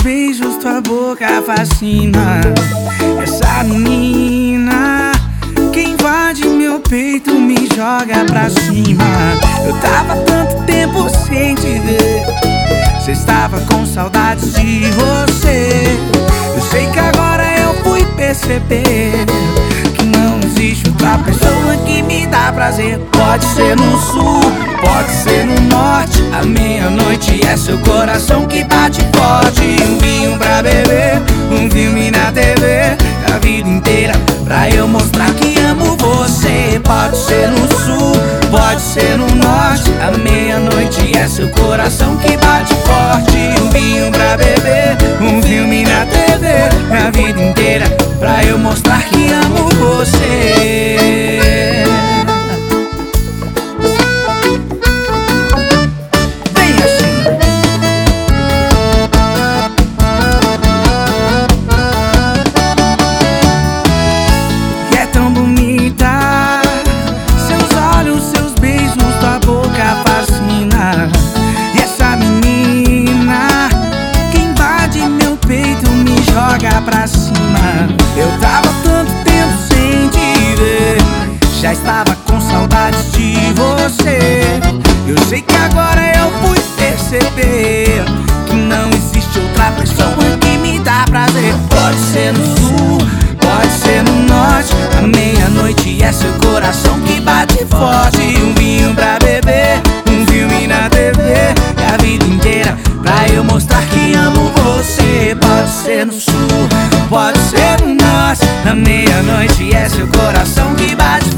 beijos, tua boca fascina. Essa menina que invade meu peito, me joga pra cima. Eu tava tanto tempo sem te ver, cê estava com saudades de você. Eu sei que agora eu fui perceber que não existe outra pessoa que me dá prazer. Pode ser no sul, pode ser no norte, à meia-noite é seu coração que bate forte. Um vinho pra beber, um filme na TV, a vida inteira pra eu mostrar que amo você. Pode ser no sul, pode ser no norte, à meia-noite é seu coração que bate forte. Um vinho pra beber, um filme na TV, a vida inteira pra eu mostrar que amo você. Vem assim. E é tão bonita, seus olhos, seus beijos, tua boca fascina. E essa menina que invade meu peito, me joga pra cima. Eu tava tanto tempo sem te ver, já estava com saudades de você. Eu sei que agora eu fui perceber que não existe outra pessoa que me dá prazer. Pode ser no sul, pode ser no norte, à meia-noite é seu coração que bate forte. Um vinho pra beber, um filme na TV, é a vida inteira pra eu mostrar que amo você. Pode ser no sul, pode ser no norte, à meia-noite é seu coração que bate